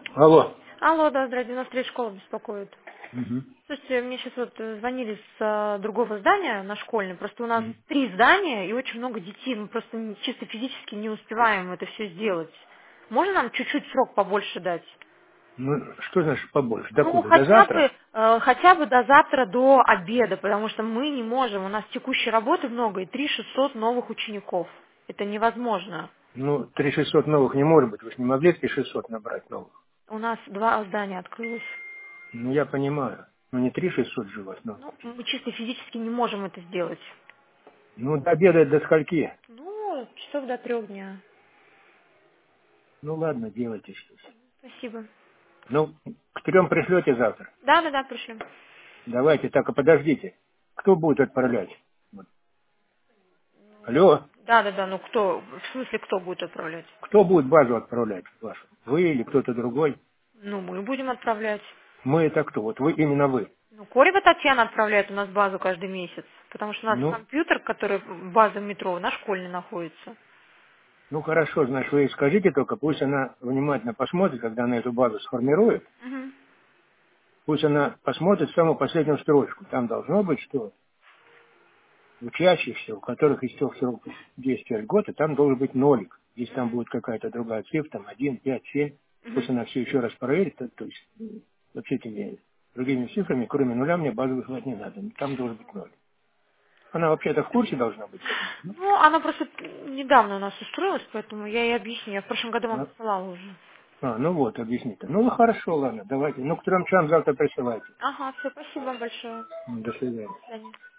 Алло. Алло, да, здравствуйте, нас третья школа беспокоит. Мгм. Слушайте, мне сейчас вот звонили с другого здания, на школьный, просто у нас Мгм. 3 здания и очень много детей, мы просто чисто физически не успеваем это все сделать. Можно нам чуть-чуть срок побольше дать? Ну, что значит побольше? Ну, Докуда? До завтра? хотя бы до завтра, до обеда, потому что мы не можем, у нас текущей работы много, и 3600 новых учеников. Это невозможно. Ну, 3600 новых не может быть. Вы же не могли 3600 набрать новых. У нас 2 здания открылось. Ну, я понимаю. Ну, не 3600 же у вас новых Ну, мы учеников. чисто физически не можем это сделать. Ну, до обеда до скольки? Ну, часов до 3 дня. Ну, ладно, делайте что-то. Спасибо. Ну, к 3 пришлете завтра. Да, пришлем. Давайте, так, а подождите. Кто будет отправлять? Вот. Алло? Да, ну кто, в смысле кто будет отправлять? Кто будет базу отправлять вашу? Вы или кто-то другой? Ну, мы будем отправлять. Мы это кто? Вот вы, именно вы. Ну, Корева Татьяна отправляет у нас базу каждый месяц, потому что у нас Ну, компьютер, который база метро, на школьной находится. Ну хорошо, значит, вы ей скажите только, пусть она внимательно посмотрит, когда она эту базу сформирует, Мгм. пусть она посмотрит самую последнюю строчку. Там должно быть, что учащихся, у которых истек срок действия льготы, там должен быть нолик. Если там Мгм. будет какая-то другая цифра, там 1, 5, 7, пусть Мгм. она все еще раз проверит, то есть вообще этими другими цифрами, кроме нуля, мне базу высылать не надо. Там должен быть ноль. Она вообще-то в курсе должна быть. Ну, Ну, она просто недавно у нас устроилась, поэтому я ей объясню. Я в прошлом году вам а, посылала уже. ну вот, объясните. Ну хорошо, ладно, давайте. Ну к 3 часам завтра присылайте. Ага, все, спасибо вам большое. До свидания. До свидания.